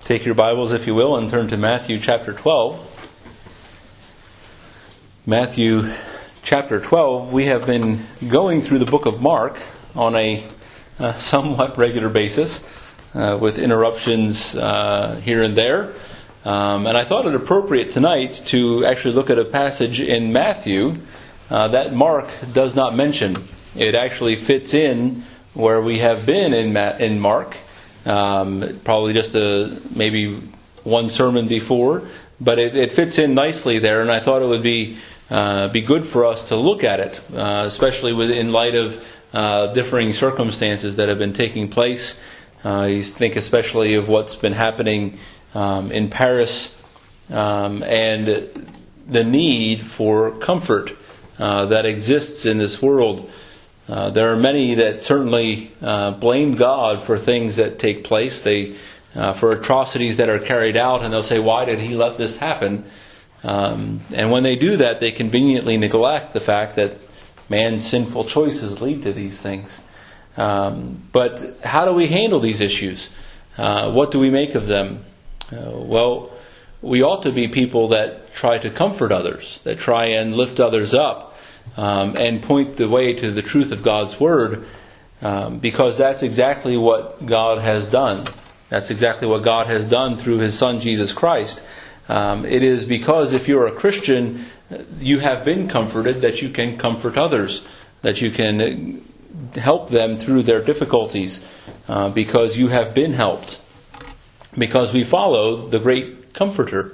Take your Bibles, if you will, and turn to Matthew chapter 12. Matthew chapter 12, we have been going through the book of Mark on a somewhat regular basis, with interruptions here and there. And I thought it appropriate tonight to actually look at a passage in Matthew that Mark does not mention. It actually fits in where we have been in Mark. Probably just maybe one sermon before, but it fits in nicely there, and I thought it would be good for us to look at it, especially in light of differing circumstances that have been taking place. You think especially of what's been happening in Paris, and the need for comfort that exists in this world. There are many that certainly blame God for things that take place. For atrocities that are carried out, and they'll say, "Why did He let this happen?" And when they do that, they conveniently neglect the fact that man's sinful choices lead to these things. But how do we handle these issues? What do we make of them? Well, we ought to be people that try to comfort others, that try and lift others up. And point the way to the truth of God's Word, because that's exactly what God has done. That's exactly what God has done through His Son, Jesus Christ. It is because if you're a Christian, you have been comforted, that you can comfort others, that you can help them through their difficulties, because you have been helped, because we follow the great Comforter.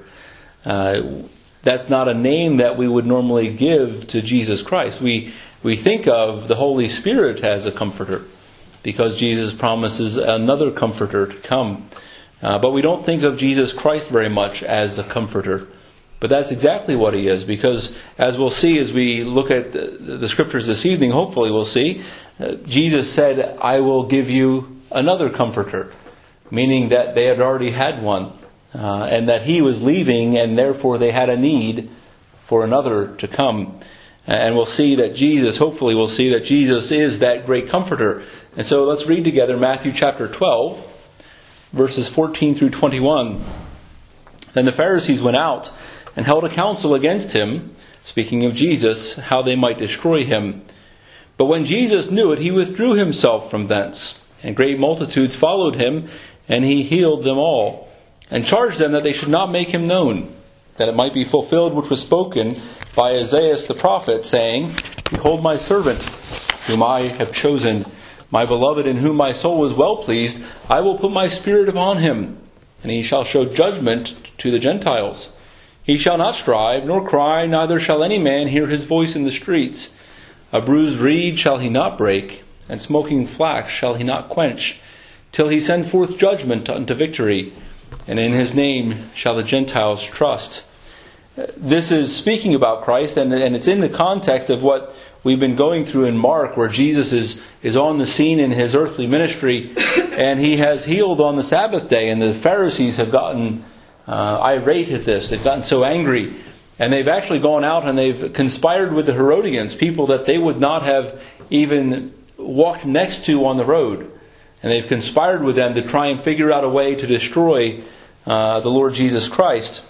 That's not a name that we would normally give to Jesus Christ. We think of the Holy Spirit as a comforter, because Jesus promises another comforter to come. But we don't think of Jesus Christ very much as a comforter. But that's exactly what He is, because as we'll see as we look at the Scriptures this evening, hopefully we'll see, Jesus said, "I will give you another comforter," meaning that they had already had one. And that He was leaving, and therefore they had a need for another to come. And we'll see that hopefully we'll see that Jesus is that great comforter. And so let's read together Matthew chapter 12, verses 14 through 21. Then the Pharisees went out and held a council against Him, speaking of Jesus, how they might destroy Him. But when Jesus knew it, He withdrew Himself from thence. And great multitudes followed Him, and He healed them all, and charged them that they should not make Him known, that it might be fulfilled which was spoken by Isaiah the prophet, saying, "Behold my servant, whom I have chosen, my beloved, in whom my soul is well pleased. I will put my Spirit upon Him, and He shall show judgment to the Gentiles. He shall not strive, nor cry, neither shall any man hear His voice in the streets. A bruised reed shall He not break, and smoking flax shall He not quench, till He send forth judgment unto victory. And in His name shall the Gentiles trust." This is speaking about Christ, and it's in the context of what we've been going through in Mark, where Jesus is on the scene in His earthly ministry, and He has healed on the Sabbath day, and the Pharisees have gotten irate at this. They've gotten so angry, and they've actually gone out and they've conspired with the Herodians, people that they would not have even walked next to on the road. And they've conspired with them to try and figure out a way to destroy the Lord Jesus Christ.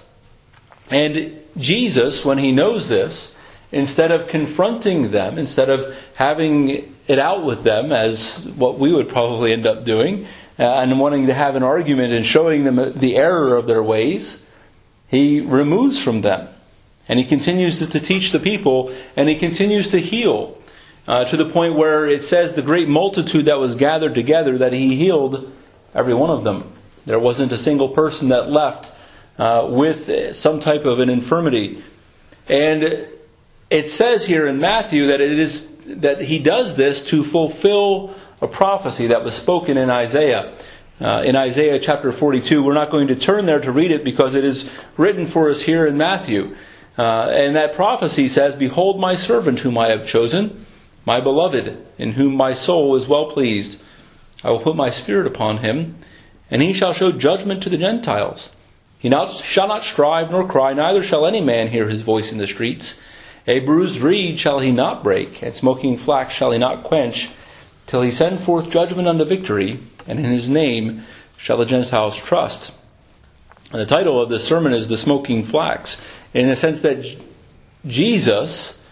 And Jesus, when He knows this, instead of confronting them, instead of having it out with them, as what we would probably end up doing, and wanting to have an argument and showing them the error of their ways, He removes from them. And He continues to teach the people, and He continues to heal. To the point where it says the great multitude that was gathered together, that He healed every one of them. There wasn't a single person that left with some type of an infirmity. And it says here in Matthew that He does this to fulfill a prophecy that was spoken in Isaiah. In Isaiah chapter 42, we're not going to turn there to read it because it is written for us here in Matthew. And that prophecy says, "Behold my servant whom I have chosen, my beloved, in whom my soul is well pleased. I will put my Spirit upon Him, and He shall show judgment to the Gentiles. He shall not strive nor cry, neither shall any man hear His voice in the streets. A bruised reed shall He not break, and smoking flax shall He not quench, till He send forth judgment unto victory, and in His name shall the Gentiles trust." The title of this sermon is The Smoking Flax, in the sense that Jesus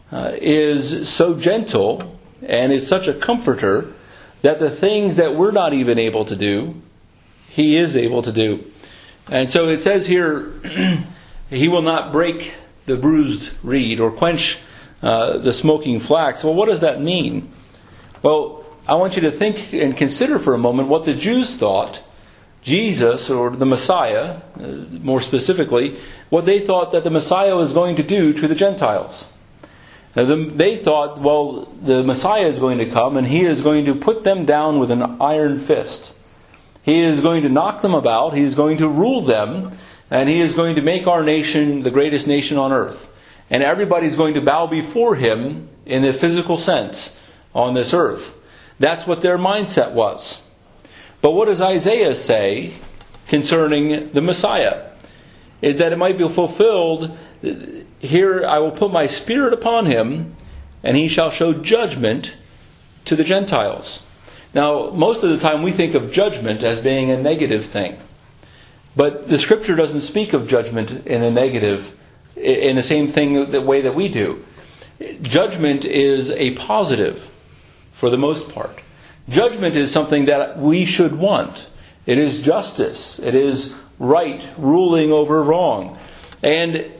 is so gentle and is such a comforter that the things that we're not even able to do, He is able to do. And so it says here, He will not break the bruised reed or quench the smoking flax. Well, what does that mean? Well, I want you to think and consider for a moment what the Jews thought Jesus, or the Messiah, more specifically, what they thought that the Messiah was going to do to the Gentiles. They thought, well, the Messiah is going to come and He is going to put them down with an iron fist. He is going to knock them about, He is going to rule them, and He is going to make our nation the greatest nation on earth. And everybody's going to bow before Him in the physical sense on this earth. That's what their mindset was. But what does Isaiah say concerning the Messiah? Is that it might be fulfilled, here I will put my Spirit upon Him, and He shall show judgment to the Gentiles. Now, most of the time we think of judgment as being a negative thing. But the Scripture doesn't speak of judgment in a negative, in the same thing, the way that we do. Judgment is a positive, for the most part. Judgment is something that we should want. It is justice. It is right, ruling over wrong. And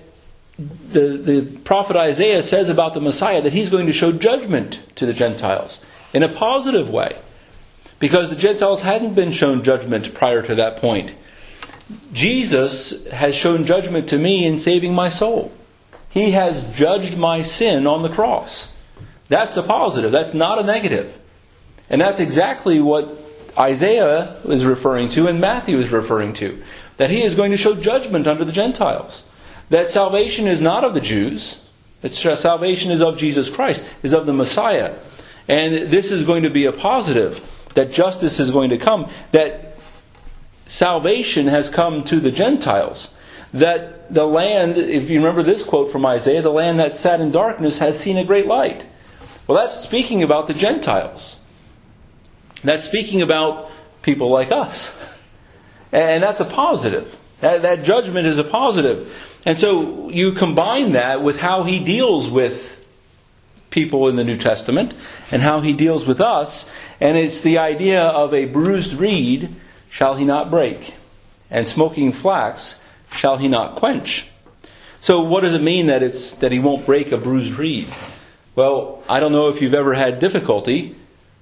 the prophet Isaiah says about the Messiah that He's going to show judgment to the Gentiles in a positive way. Because the Gentiles hadn't been shown judgment prior to that point. Jesus has shown judgment to me in saving my soul. He has judged my sin on the cross. That's a positive. That's not a negative. And that's exactly what Isaiah is referring to and Matthew is referring to. That He is going to show judgment unto the Gentiles. That salvation is not of the Jews. Salvation is of Jesus Christ, is of the Messiah. And this is going to be a positive. That justice is going to come. That salvation has come to the Gentiles. That the land, if you remember this quote from Isaiah, the land that sat in darkness has seen a great light. Well, that's speaking about the Gentiles. That's speaking about people like us. And that's a positive. That judgment is a positive. And so you combine that with how He deals with people in the New Testament and how He deals with us. And it's the idea of a bruised reed shall He not break, and smoking flax shall He not quench. So what does it mean that He won't break a bruised reed? Well, I don't know if you've ever had difficulty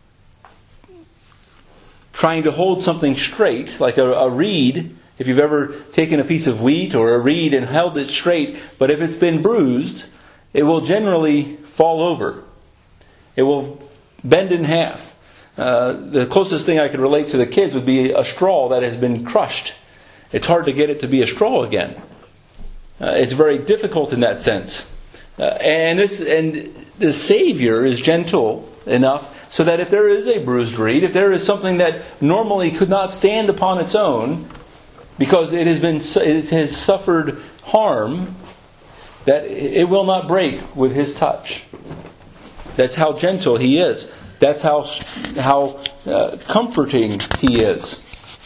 trying to hold something straight, like a reed. If you've ever taken a piece of wheat or a reed and held it straight, but if it's been bruised, it will generally fall over. It will bend in half. The closest thing I could relate to the kids would be a straw that has been crushed. It's hard to get it to be a straw again. It's very difficult in that sense. And the Savior is gentle enough so that if there is a bruised reed, if there is something that normally could not stand upon its own, because it has suffered harm, that it will not break with His touch. That's how gentle He is. That's how comforting He is.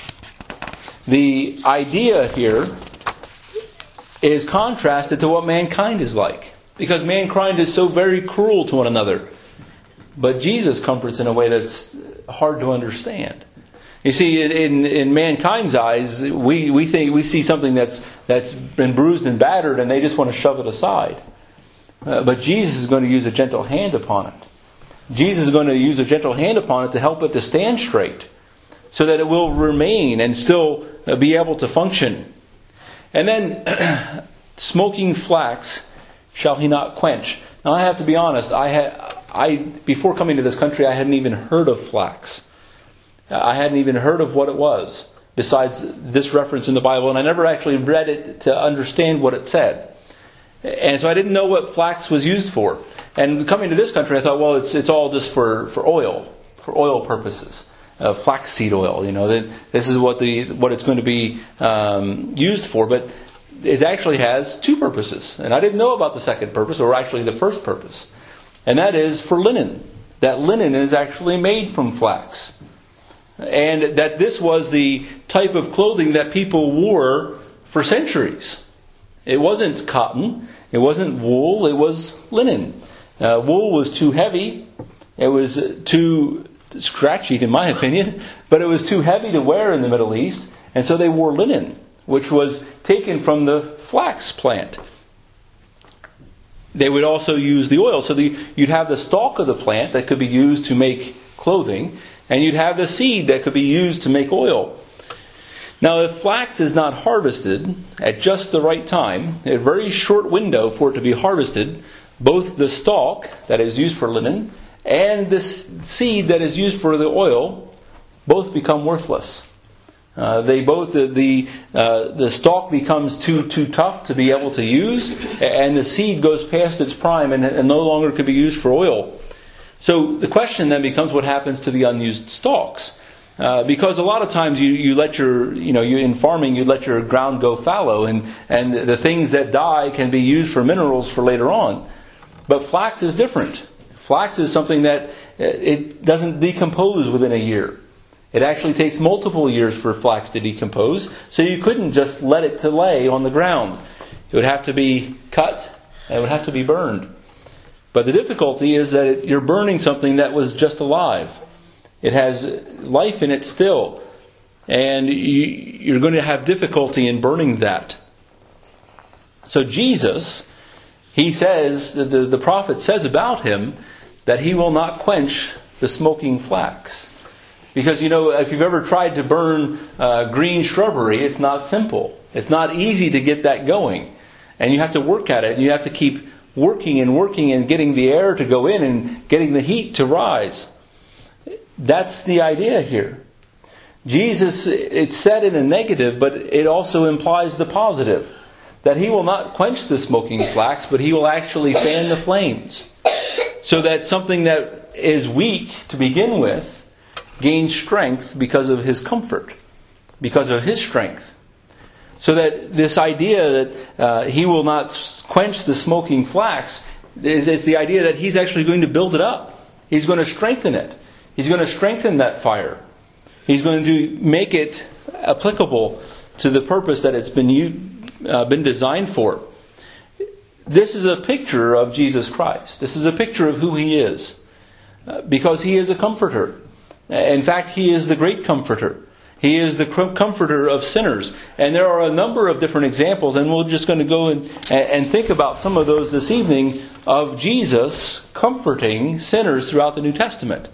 The idea here is contrasted to what mankind is like. Because mankind is so very cruel to one another. But Jesus comforts in a way that's hard to understand. You see, in mankind's eyes, we see something that's been bruised and battered, and they just want to shove it aside. But Jesus is going to use a gentle hand upon it. Jesus is going to use a gentle hand upon it to help it to stand straight, so that it will remain and still be able to function. And then, smoking flax shall He not quench. Now, I have to be honest. Before coming to this country, I hadn't even heard of flax. I hadn't even heard of what it was, besides this reference in the Bible, and I never actually read it to understand what it said. And so I didn't know what flax was used for. And coming to this country, I thought, well, it's all just for oil purposes, flaxseed oil. This is what it's going to be used for. But it actually has two purposes, and I didn't know about the second purpose, or actually the first purpose, and that is for linen. That linen is actually made from flax. And that this was the type of clothing that people wore for centuries. It wasn't cotton, it wasn't wool, it was linen. Wool was too heavy, it was too scratchy in my opinion, but it was too heavy to wear in the Middle East, and so they wore linen, which was taken from the flax plant. They would also use the oil. So you'd have the stalk of the plant that could be used to make clothing, and you'd have the seed that could be used to make oil. Now, if flax is not harvested at just the right time, a very short window for it to be harvested, both the stalk that is used for linen and the seed that is used for the oil both become worthless. The stalk becomes too tough to be able to use, and the seed goes past its prime and no longer can be used for oil. So the question then becomes, what happens to the unused stalks? Because a lot of times you let in farming you let your ground go fallow, and the things that die can be used for minerals for later on. But flax is different. Flax is something that it doesn't decompose within a year. It actually takes multiple years for flax to decompose, so you couldn't just let it to lay on the ground. It would have to be cut, and it would have to be burned. But the difficulty is that you're burning something that was just alive. It has life in it still, and you're going to have difficulty in burning that. So Jesus, he says, the prophet says about him, that he will not quench the smoking flax. Because, if you've ever tried to burn green shrubbery, it's not simple. It's not easy to get that going. And you have to work at it, and you have to keep working and getting the air to go in and getting the heat to rise. That's the idea here. Jesus, it's said in a negative, but it also implies the positive. That he will not quench the smoking flax, but he will actually fan the flames. So that something that is weak to begin with gains strength because of his comfort, because of his strength. So that this idea that he will not quench the smoking flax is the idea that he's actually going to build it up. He's going to strengthen it. He's going to strengthen that fire. He's going to make it applicable to the purpose that it's been designed for. This is a picture of Jesus Christ. This is a picture of who he is. Because he is a comforter. In fact, he is the great comforter. He is the comforter of sinners. And there are a number of different examples, and we're just going to go and think about some of those this evening, of Jesus comforting sinners throughout the New Testament.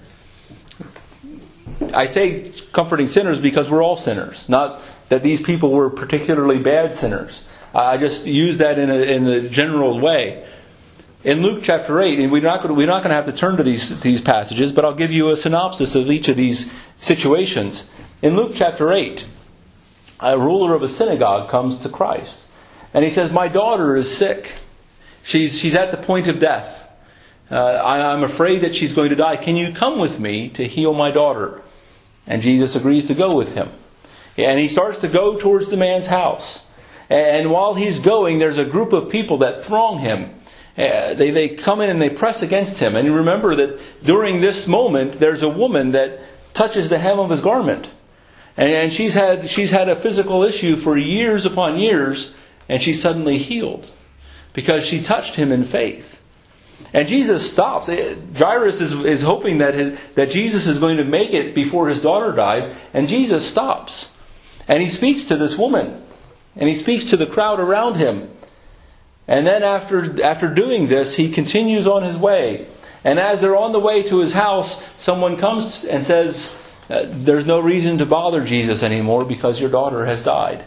I say comforting sinners because we're all sinners. Not that these people were particularly bad sinners. I just use that in a general way. In Luke chapter 8, and we're not going to have to turn to these passages, but I'll give you a synopsis of each of these situations. In Luke chapter 8, a ruler of a synagogue comes to Christ. And he says, "My daughter is sick. She's at the point of death. I'm afraid that she's going to die. Can you come with me to heal my daughter?" And Jesus agrees to go with him. And he starts to go towards the man's house. And while he's going, there's a group of people that throng him. They come in and they press against him. And you remember that during this moment, there's a woman that touches the hem of his garment. And she's had a physical issue for years upon years, and she's suddenly healed because she touched him in faith. And Jesus stops. Jairus is hoping that Jesus is going to make it before his daughter dies, and Jesus stops. And he speaks to this woman, and he speaks to the crowd around him. And then after doing this, he continues on his way. And as they're on the way to his house, someone comes and says, "There's no reason to bother Jesus anymore because your daughter has died."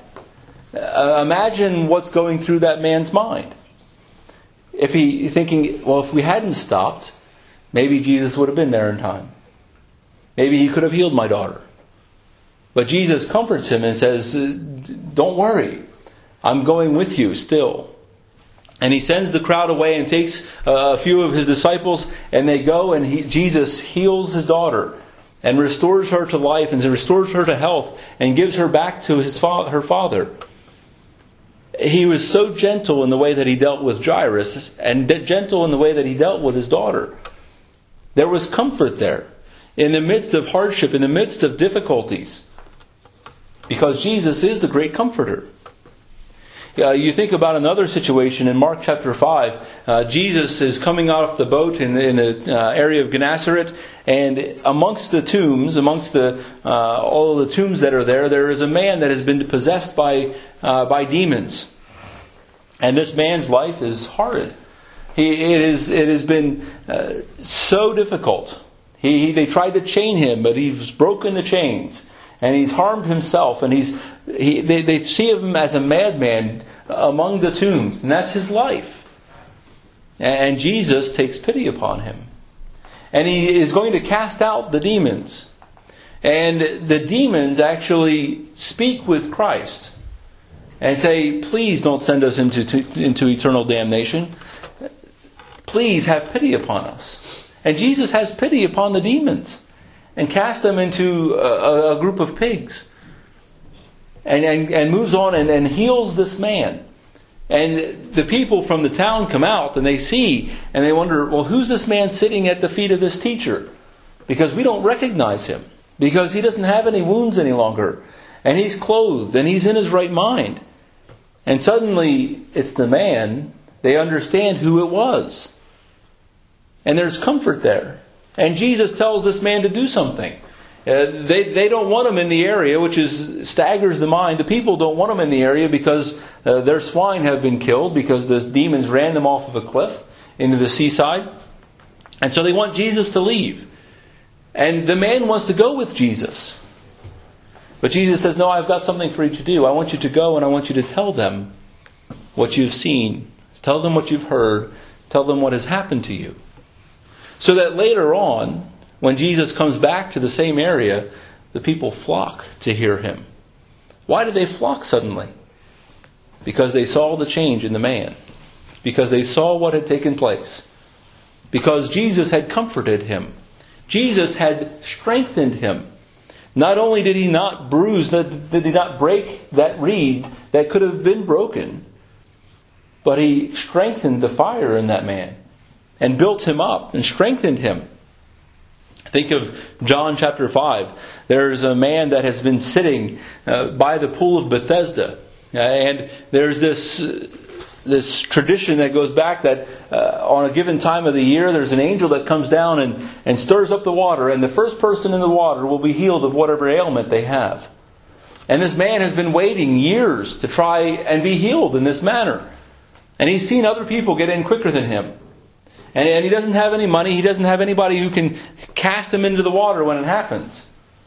Imagine what's going through that man's mind. If we hadn't stopped, maybe Jesus would have been there in time. Maybe he could have healed my daughter. But Jesus comforts him and says, "Don't worry, I'm going with you still." And he sends the crowd away and takes a few of his disciples, and they go, and Jesus heals his daughter and restores her to life and restores her to health and gives her back to her father. He was so gentle in the way that he dealt with Jairus, and gentle in the way that he dealt with his daughter. There was comfort there in the midst of hardship, in the midst of difficulties, because Jesus is the great comforter. You think about another situation in Mark chapter 5. Jesus is coming off the boat in the area of Gennesaret, and amongst the tombs, amongst all of the tombs that are there, there is a man that has been possessed by demons. And this man's life is horrid. It has been so difficult. They tried to chain him, but he's broken the chains. And he's harmed himself, and they see him as a madman among the tombs, and that's his life. And Jesus takes pity upon him. And he is going to cast out the demons. And the demons actually speak with Christ and say, please don't send us into eternal damnation. Please have pity upon us. And Jesus has pity upon the demons and casts them into a group of pigs. And moves on and heals this man. And the people from the town come out and they see and they wonder, well, who's this man sitting at the feet of this teacher? Because we don't recognize him. Because he doesn't have any wounds any longer. And he's clothed and he's in his right mind. And suddenly it's the man. They understand who it was. And there's comfort there. And Jesus tells this man to do something. They don't want him in the area, which staggers the mind. The people don't want him in the area because their swine have been killed because the demons ran them off of a cliff into the seaside. And so they want Jesus to leave. And the man wants to go with Jesus. But Jesus says, no, I've got something for you to do. I want you to go and I want you to tell them what you've seen. Tell them what you've heard. Tell them what has happened to you. So that later on, when Jesus comes back to the same area, the people flock to hear him. Why did they flock suddenly? Because they saw the change in the man. Because they saw what had taken place. Because Jesus had comforted him. Jesus had strengthened him. Not only did he not did he not break that reed that could have been broken, but he strengthened the fire in that man. And built him up and strengthened him. Think of John chapter 5. There's a man that has been sitting by the pool of Bethesda. And there's this tradition that goes back that on a given time of the year, there's an angel that comes down and stirs up the water. And the first person in the water will be healed of whatever ailment they have. And this man has been waiting years to try and be healed in this manner. And he's seen other people get in quicker than him. And he doesn't have any money. He doesn't have anybody who can cast him into the water when it happens.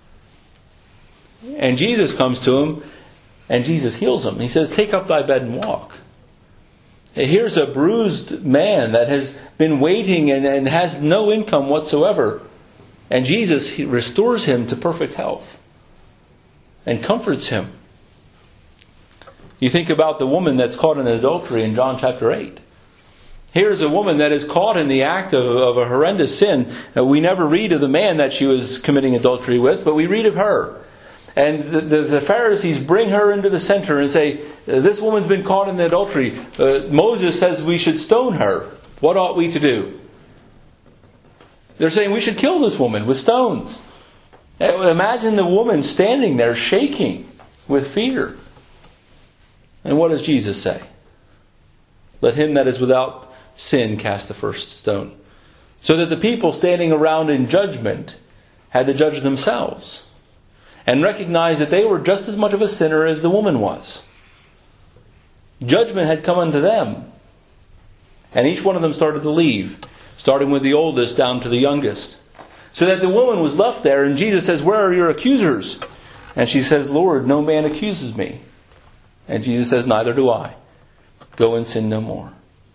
And Jesus comes to him and Jesus heals him. He says, take up thy bed and walk. Here's a bruised man that has been waiting and has no income whatsoever. And Jesus restores him to perfect health and comforts him. You think about the woman that's caught in adultery in John chapter 8. Here's a woman that is caught in the act of a horrendous sin. We never read of the man that she was committing adultery with, but we read of her. And the Pharisees bring her into the center and say, this woman's been caught in adultery. Moses says we should stone her. What ought we to do? They're saying we should kill this woman with stones. Imagine the woman standing there shaking with fear. And what does Jesus say? Let him that is without sin cast the first stone. So that the people standing around in judgment had to judge themselves and recognize that they were just as much of a sinner as the woman was. Judgment had come unto them. And each one of them started to leave, starting with the oldest down to the youngest. So that the woman was left there, and Jesus says, where are your accusers? And she says, Lord, no man accuses me. And Jesus says, neither do I. Go and sin no more.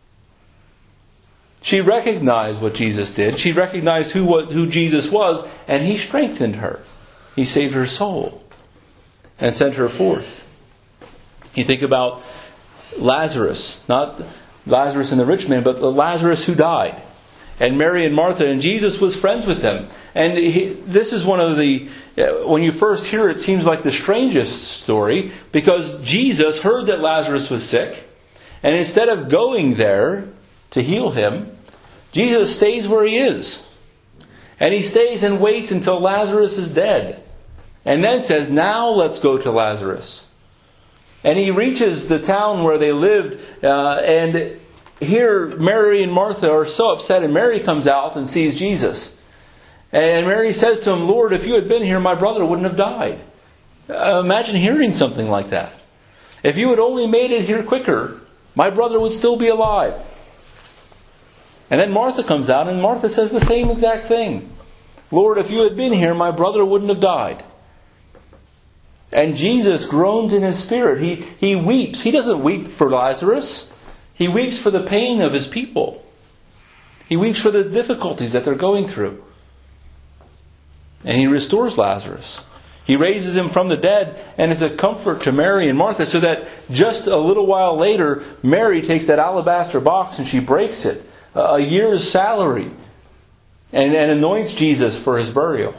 She recognized what Jesus did. She recognized who Jesus was, and he strengthened her. He saved her soul and sent her forth. You think about Lazarus, not Lazarus and the rich man, but the Lazarus who died. And Mary and Martha, and Jesus was friends with them. And this is one of the, when you first hear it, seems like the strangest story, because Jesus heard that Lazarus was sick, and instead of going there to heal him, Jesus stays where he is. And he stays and waits until Lazarus is dead. And then says, now let's go to Lazarus. And he reaches the town where they lived, and here Mary and Martha are so upset, and Mary comes out and sees Jesus. And Mary says to him, "Lord, if you had been here, my brother wouldn't have died." Imagine hearing something like that. If you had only made it here quicker, my brother would still be alive. And then Martha comes out, and Martha says the same exact thing. "Lord, if you had been here, my brother wouldn't have died." And Jesus groans in his spirit. He weeps. He doesn't weep for Lazarus. He weeps for the pain of his people. He weeps for the difficulties that they're going through. And he restores Lazarus. He raises him from the dead and is a comfort to Mary and Martha, so that just a little while later, Mary takes that alabaster box and she breaks it, a year's salary, and anoints Jesus for his burial.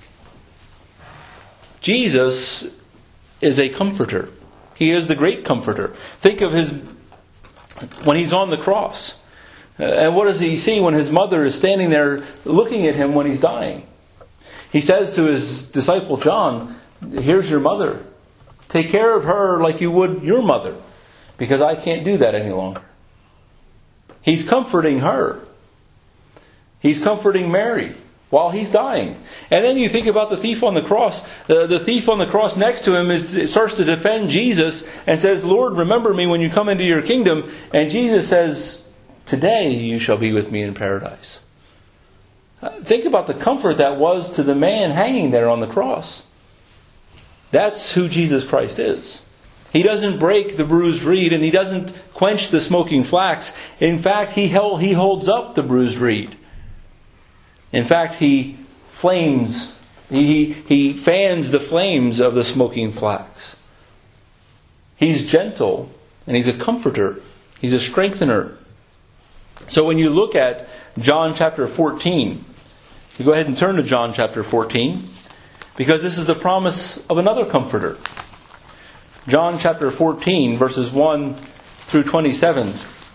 Jesus is a comforter. He is the great comforter. Think of when he's on the cross. And what does he see when his mother is standing there looking at him when he's dying? He says to his disciple John, "Here's your mother. Take care of her like you would your mother, because I can't do that any longer." He's comforting her. He's comforting Mary while he's dying. And then you think about the thief on the cross. The thief on the cross next to him starts to defend Jesus and says, "Lord, remember me when you come into your kingdom." And Jesus says, "Today you shall be with me in paradise." Think about the comfort that was to the man hanging there on the cross. That's who Jesus Christ is. He doesn't break the bruised reed, and he doesn't quench the smoking flax. In fact, he holds up the bruised reed. In fact, he fans the flames of the smoking flax. He's gentle, and he's a comforter. He's a strengthener. So when you look at John chapter 14, you go ahead and turn to John chapter 14, because this is the promise of another comforter. John chapter 14, verses 1 through 27.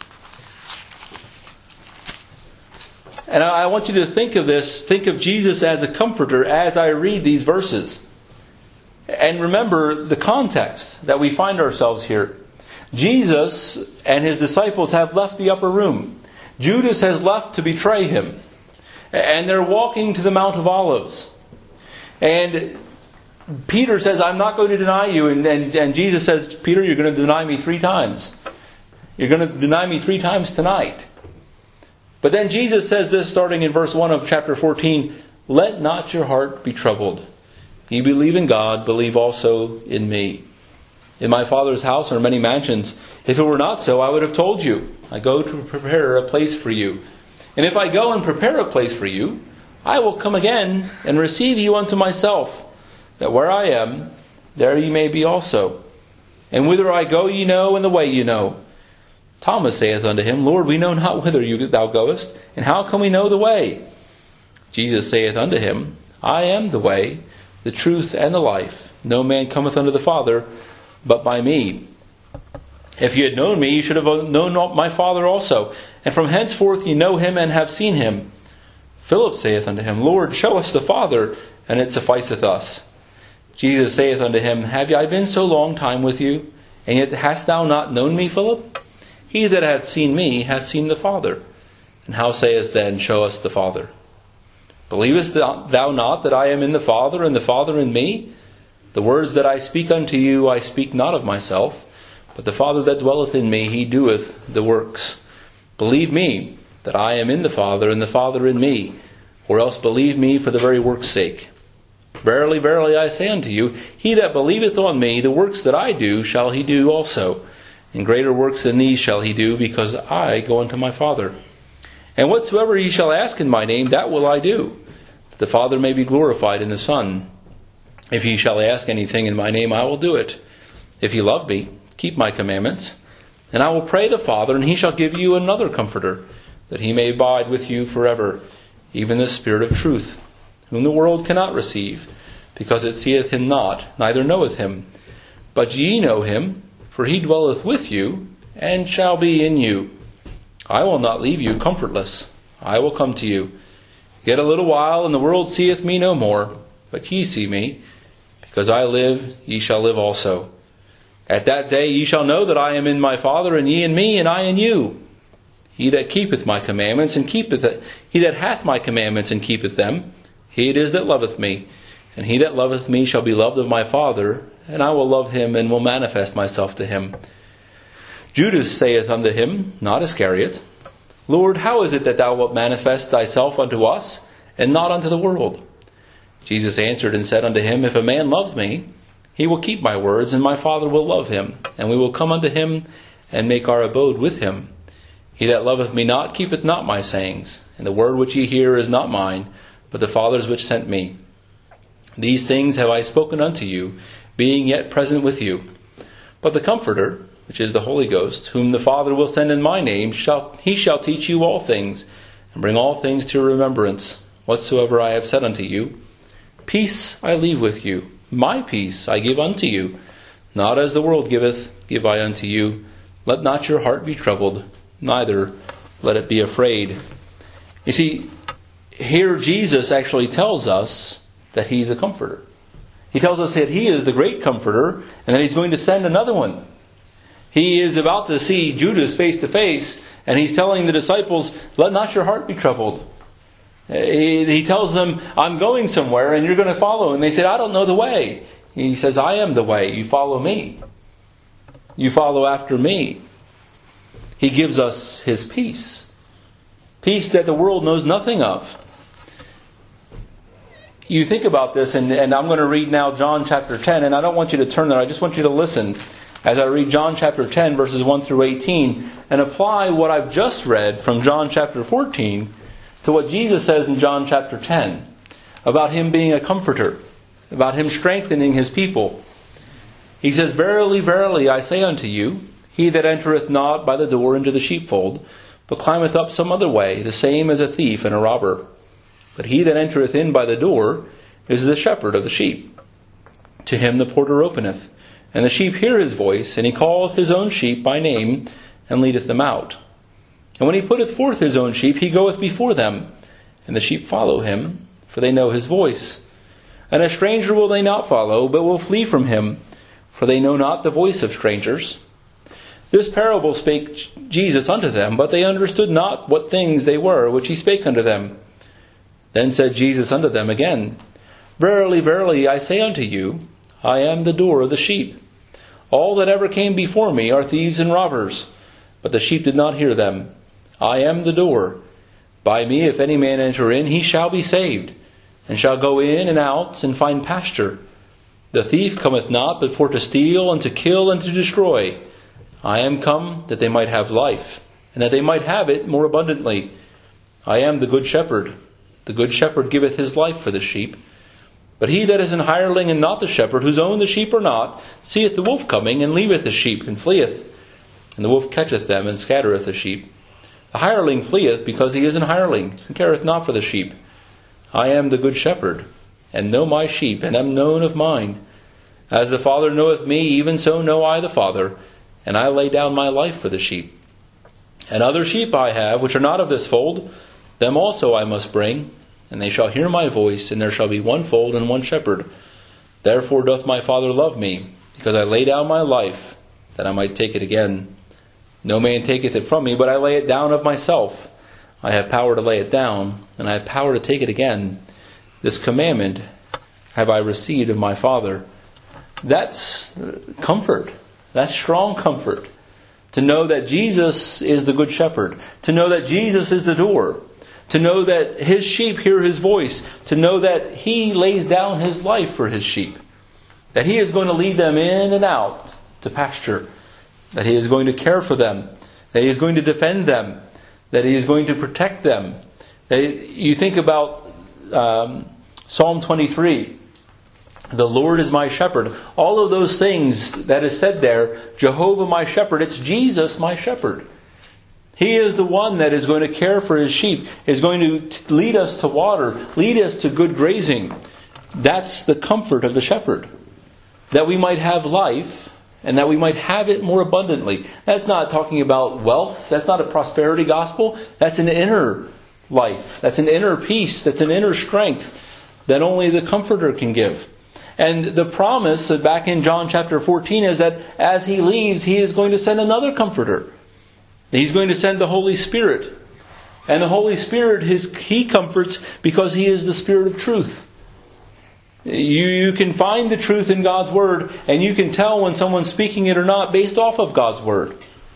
And I want you to think of this. Think of Jesus as a comforter as I read these verses. And remember the context that we find ourselves here. Jesus and his disciples have left the upper room. Judas has left to betray him. And they're walking to the Mount of Olives. And Peter says, "I'm not going to deny you." And Jesus says, "Peter, you're going to deny me 3 times. You're going to deny me 3 times tonight." But then Jesus says this, starting in verse 1 of chapter 14, "Let not your heart be troubled. You believe in God, believe also in me. In my Father's house are many mansions. If it were not so, I would have told you. I go to prepare a place for you. And if I go and prepare a place for you, I will come again and receive you unto myself, that where I am, there ye may be also. And whither I go ye know, and the way ye know." Thomas saith unto him, "Lord, we know not whither thou goest, and how can we know the way?" Jesus saith unto him, "I am the way, the truth, and the life. No man cometh unto the Father, but by me. If ye had known me, ye should have known my Father also. And from henceforth ye know him, and have seen him." Philip saith unto him, "Lord, show us the Father, and it sufficeth us." Jesus saith unto him, "Have I been so long time with you, and yet hast thou not known me, Philip? He that hath seen me hath seen the Father. And how sayest then, Show us the Father? Believest thou not that I am in the Father, and the Father in me? The words that I speak unto you, I speak not of myself, but the Father that dwelleth in me, he doeth the works. Believe me, that I am in the Father, and the Father in me, or else believe me for the very work's sake. Verily, verily, I say unto you, he that believeth on me, the works that I do shall he do also. And greater works than these shall he do, because I go unto my Father. And whatsoever ye shall ask in my name, that will I do, that the Father may be glorified in the Son. If ye shall ask anything in my name, I will do it. If ye love me, keep my commandments. And I will pray the Father, and he shall give you another Comforter, that he may abide with you forever, even the Spirit of truth, whom the world cannot receive, because it seeth him not, neither knoweth him. But ye know him, for he dwelleth with you, and shall be in you. I will not leave you comfortless. I will come to you. Yet a little while, and the world seeth me no more. But ye see me. Because I live, ye shall live also. At that day ye shall know that I am in my Father, and ye in me, and I in you. He that keepeth my commandments, and he that hath my commandments, and keepeth them, he it is that loveth me. And he that loveth me shall be loved of my Father, and I will love him, and will manifest myself to him. Judas saith unto him, not Iscariot, Lord, how is it that thou wilt manifest thyself unto us, and not unto the world? Jesus answered and said unto him, If a man love me, he will keep my words, and my Father will love him, and we will come unto him, and make our abode with him. He that loveth me not keepeth not my sayings, and the word which ye hear is not mine, but the Father's which sent me. These things have I spoken unto you, being yet present with you. But the Comforter, which is the Holy Ghost, whom the Father will send in my name, he shall teach you all things, and bring all things to your remembrance, whatsoever I have said unto you. Peace I leave with you, my peace I give unto you. Not as the world giveth, give I unto you. Let not your heart be troubled, neither let it be afraid. You see, here Jesus actually tells us that he's a comforter. He tells us that he is the great comforter, and that he's going to send another one. He is about to see Judas face to face, and he's telling the disciples, let not your heart be troubled. He tells them, I'm going somewhere and you're going to follow. And they said, I don't know the way. He says, I am the way. You follow me. You follow after me. He gives us his peace. Peace that the world knows nothing of. You think about this, and I'm going to read now John chapter 10, and I don't want you to turn there. I just want you to listen as I read John chapter 10, verses 1 through 18, and apply what I've just read from John chapter 14 to what Jesus says in John chapter 10 about him being a comforter, about him strengthening his people. He says, Verily, verily, I say unto you, he that entereth not by the door into the sheepfold, but climbeth up some other way, the same is a thief and a robber. But he that entereth in by the door is the shepherd of the sheep. To him the porter openeth, and the sheep hear his voice, and he calleth his own sheep by name, and leadeth them out. And when he putteth forth his own sheep, he goeth before them, and the sheep follow him, for they know his voice. And a stranger will they not follow, but will flee from him, for they know not the voice of strangers. This parable spake Jesus unto them, but they understood not what things they were which he spake unto them. Then said Jesus unto them again, Verily, verily, I say unto you, I am the door of the sheep. All that ever came before me are thieves and robbers, but the sheep did not hear them. I am the door. By me, if any man enter in, he shall be saved, and shall go in and out, and find pasture. The thief cometh not, but for to steal, and to kill, and to destroy. I am come, that they might have life, and that they might have it more abundantly. I am the good shepherd. The good shepherd giveth his life for the sheep. But he that is an hireling, and not the shepherd, whose own the sheep are not, seeth the wolf coming, and leaveth the sheep, and fleeth. And the wolf catcheth them, and scattereth the sheep. The hireling fleeth, because he is an hireling, and careth not for the sheep. I am the good shepherd, and know my sheep, and am known of mine. As the Father knoweth me, even so know I the Father, and I lay down my life for the sheep. And other sheep I have, which are not of this fold, them also I must bring, and they shall hear my voice, and there shall be one fold and one shepherd. Therefore doth my Father love me, because I lay down my life, that I might take it again. No man taketh it from me, but I lay it down of myself. I have power to lay it down, and I have power to take it again. This commandment have I received of my Father. That's comfort. That's strong comfort. To know that Jesus is the good shepherd. To know that Jesus is the door. To know that his sheep hear his voice. To know that he lays down his life for his sheep. That he is going to lead them in and out to pasture. That he is going to care for them. That he is going to defend them. That he is going to protect them. You think about Psalm 23. The Lord is my shepherd. All of those things that is said there, Jehovah my shepherd, it's Jesus my shepherd. He is the one that is going to care for his sheep, is going to lead us to water, lead us to good grazing. That's the comfort of the shepherd. That we might have life, and that we might have it more abundantly. That's not talking about wealth. That's not a prosperity gospel. That's an inner life. That's an inner peace. That's an inner strength that only the Comforter can give. And the promise back in John chapter 14 is that as He leaves, He is going to send another Comforter. He's going to send the Holy Spirit. And the Holy Spirit, He comforts because He is the Spirit of truth. You can find the truth in God's Word, and you can tell when someone's speaking it or not based off of God's Word.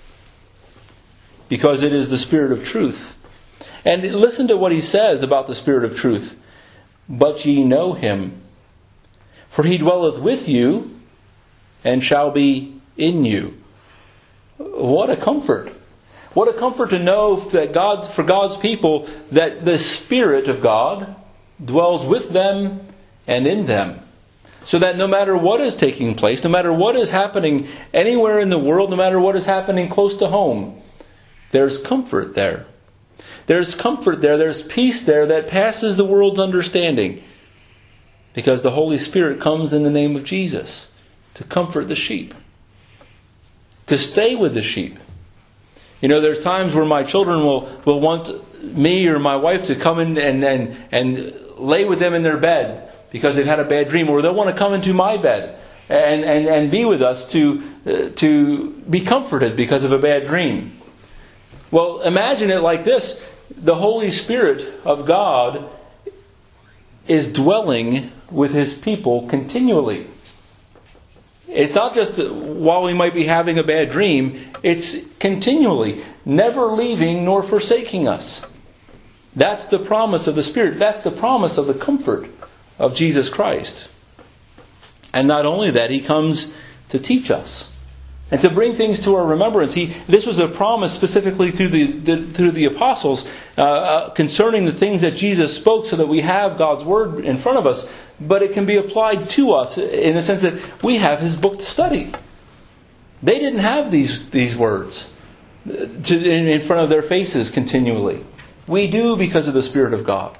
Because it is the Spirit of truth. And listen to what He says about the Spirit of truth. But ye know Him, for He dwelleth with you, and shall be in you. What a comfort. What a comfort to know that for God's people, that the Spirit of God dwells with them and in them. So that no matter what is taking place, no matter what is happening anywhere in the world, no matter what is happening close to home, there's comfort there. There's comfort there, there's peace there that passes the world's understanding. Because the Holy Spirit comes in the name of Jesus to comfort the sheep. To stay with the sheep. You know, there's times where my children will want me or my wife to come in and lay with them in their bed because they've had a bad dream, or they'll want to come into my bed and be with us to be comforted because of a bad dream. Well, imagine it like this. The Holy Spirit of God is dwelling with His people continually. It's not just while we might be having a bad dream. It's continually, never leaving nor forsaking us. That's the promise of the Spirit. That's the promise of the comfort of Jesus Christ. And not only that, He comes to teach us and to bring things to our remembrance. This was a promise specifically through the apostles concerning the things that Jesus spoke, so that we have God's Word in front of us. But it can be applied to us in the sense that we have His book to study. They didn't have these words in front of their faces continually. We do because of the Spirit of God.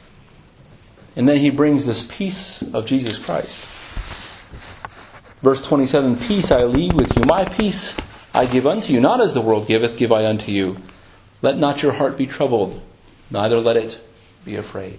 And then He brings this peace of Jesus Christ. Verse 27, Peace I leave with you, my peace I give unto you. Not as the world giveth, give I unto you. Let not your heart be troubled, neither let it be afraid.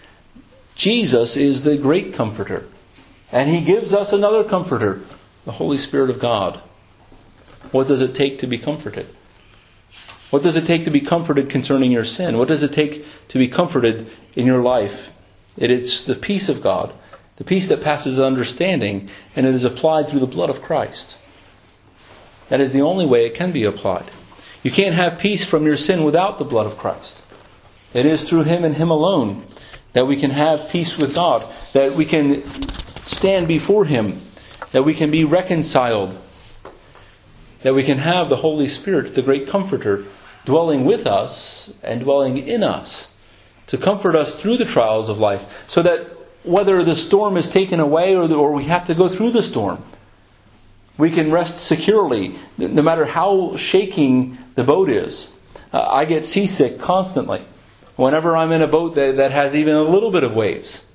Jesus is the great Comforter. And He gives us another Comforter, the Holy Spirit of God. What does it take to be comforted? What does it take to be comforted concerning your sin? What does it take to be comforted in your life? It is the peace of God, the peace that passes understanding, and it is applied through the blood of Christ. That is the only way it can be applied. You can't have peace from your sin without the blood of Christ. It is through Him and Him alone that we can have peace with God, that we can stand before Him, that we can be reconciled, that we can have the Holy Spirit, the great Comforter, dwelling with us and dwelling in us to comfort us through the trials of life, so that whether the storm is taken away or we have to go through the storm, we can rest securely, no matter how shaking the boat is. I get seasick constantly whenever I'm in a boat that has even a little bit of waves.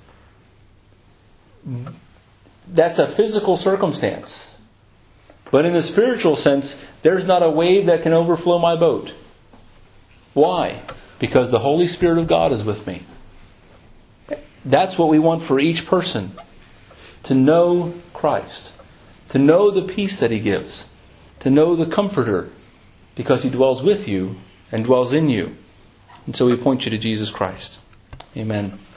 That's a physical circumstance. But in the spiritual sense, there's not a wave that can overflow my boat. Why? Because the Holy Spirit of God is with me. That's what we want for each person. To know Christ. To know the peace that He gives. To know the Comforter. Because He dwells with you and dwells in you. And so we point you to Jesus Christ. Amen.